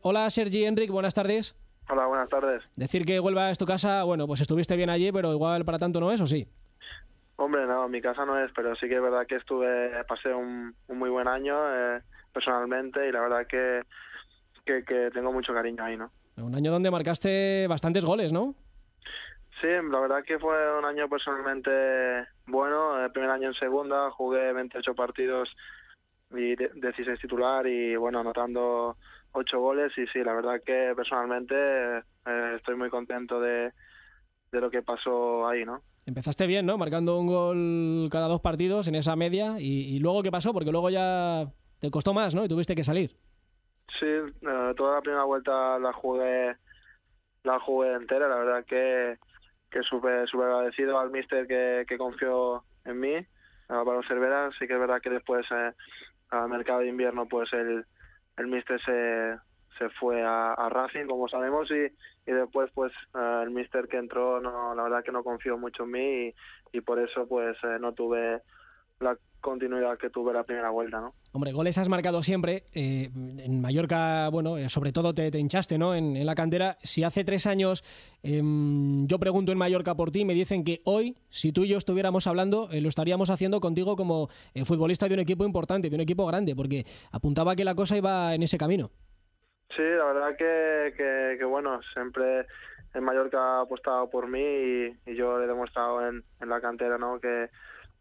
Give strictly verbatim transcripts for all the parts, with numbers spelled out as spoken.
Hola Sergi, Enric, buenas tardes. Hola, buenas tardes. Decir que Huelva es tu casa, bueno, pues estuviste bien allí, pero igual para tanto no es, ¿o sí? Hombre, no, mi casa no es, pero sí que es verdad que estuve, pasé un, un muy buen año eh, personalmente y la verdad que, que, que tengo mucho cariño ahí, ¿no? Un año donde marcaste bastantes goles, ¿no? Sí, la verdad que fue un año personalmente bueno. El primer año en segunda jugué veintiocho partidos y dieciséis titular y bueno, anotando ocho goles y sí, la verdad que personalmente eh, estoy muy contento de, de lo que pasó ahí, ¿no? Empezaste bien, ¿no? Marcando un gol cada dos partidos en esa media y, y luego ¿qué pasó? Porque luego ya te costó más, ¿no? Y tuviste que salir. Sí, eh, toda la primera vuelta la jugué la jugué entera, la verdad que que súper súper agradecido al míster que, que confió en mí, a Pablo Cervera. Sí que es verdad que después eh, al mercado de invierno pues el, el míster se, se fue a, a Racing, como sabemos, y, y después pues eh, el míster que entró, no, la verdad que no confió mucho en mí y, y por eso pues eh, no tuve la continuidad que tuve la primera vuelta, ¿no? Hombre, goles has marcado siempre. Eh, en Mallorca, bueno, eh, sobre todo te, te hinchaste, ¿no? En, en la cantera. Si hace tres años eh, yo pregunto en Mallorca por ti, me dicen que hoy, si tú y yo estuviéramos hablando, eh, lo estaríamos haciendo contigo como eh, futbolista de un equipo importante, de un equipo grande, porque apuntaba que la cosa iba en ese camino. Sí, la verdad que, que, que bueno, siempre en Mallorca ha apostado por mí y, y yo le he demostrado en, en la cantera, ¿no? Que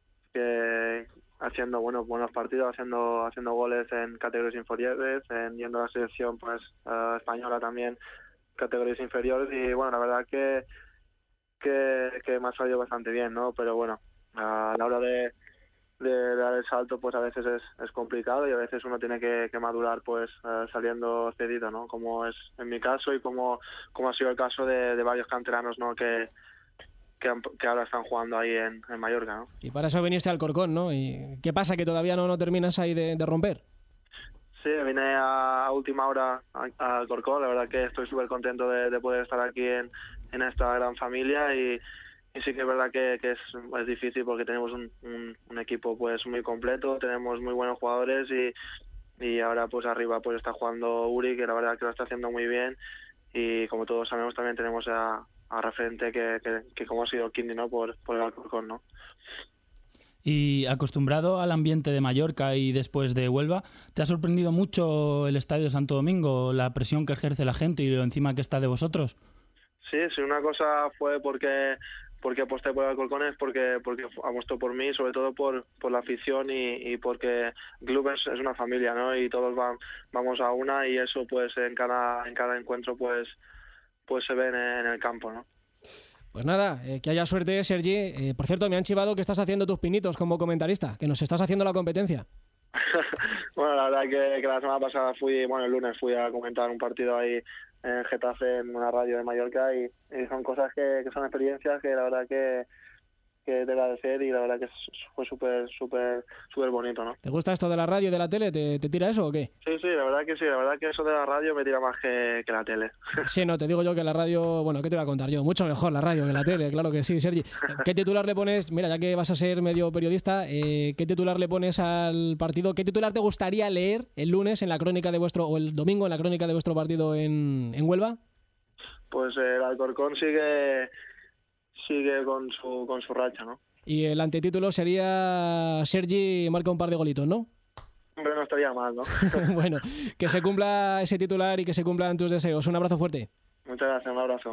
que haciendo bueno, buenos partidos, haciendo haciendo goles en categorías inferiores, en yendo a la selección pues uh, española también, categorías inferiores y bueno, la verdad que que, que me ha salido bastante bien, ¿no? Pero bueno, uh, a la hora de, de dar el salto pues a veces es, es complicado y a veces uno tiene que, que madurar pues uh, saliendo cedido, ¿no? Como es en mi caso y como, como ha sido el caso de, de varios canteranos, ¿no? Que Que, que ahora están jugando ahí en, en Mallorca, ¿no? Y para eso viniste al Corcón, ¿no? ¿Y qué pasa, que todavía no, no terminas ahí de, de romper? Sí, vine a, a última hora al Corcón, la verdad que estoy súper contento de, de poder estar aquí en, en esta gran familia y, y sí que es verdad que, que es, es difícil porque tenemos un, un, un equipo pues muy completo, tenemos muy buenos jugadores y, y ahora pues arriba pues está jugando Uri, que la verdad que lo está haciendo muy bien y como todos sabemos también tenemos a a referente que, que, que como ha sido Kindi, ¿no? Por, por el Alcorcón, ¿no? Y acostumbrado al ambiente de Mallorca y después de Huelva, ¿te ha sorprendido mucho el Estadio de Santo Domingo, la presión que ejerce la gente y lo encima que está de vosotros? Sí, sí, una cosa fue porque porque aposté por el Alcorcón es porque porque apostó por mí, sobre todo por por la afición y, y porque el club es, es una familia, ¿no? Y todos van, vamos a una y eso pues en cada en cada encuentro pues pues se ven en el campo, ¿no? Pues nada, eh, que haya suerte, Sergi. Eh, por cierto, me han chivado que estás haciendo tus pinitos como comentarista, que nos estás haciendo la competencia. Bueno, la verdad que, que la semana pasada fui, bueno, el lunes fui a comentar un partido ahí en Getafe, en una radio de Mallorca, y, y son cosas que, que son experiencias que la verdad que que de agradecer y la verdad que fue súper, súper, súper bonito, ¿no? ¿Te gusta esto de la radio y de la tele? ¿Te, te tira eso o qué? Sí, sí, la verdad que sí, la verdad que eso de la radio me tira más que, que la tele. Sí, no, te digo yo que la radio, bueno, ¿qué te voy a contar yo? Mucho mejor la radio que la tele, claro que sí, Sergi. ¿Qué titular le pones, mira, ya que vas a ser medio periodista, eh, ¿qué titular le pones al partido? ¿Qué titular te gustaría leer el lunes en la crónica de vuestro, o el domingo en la crónica de vuestro partido en, en Huelva? Pues eh, el Alcorcón sigue, sigue con su, con su racha, ¿no? Y el antetítulo sería Sergi marca un par de golitos, ¿no? Hombre, no estaría mal, ¿no? Bueno, que se cumpla ese titular y que se cumplan tus deseos. Un abrazo fuerte. Muchas gracias, un abrazo.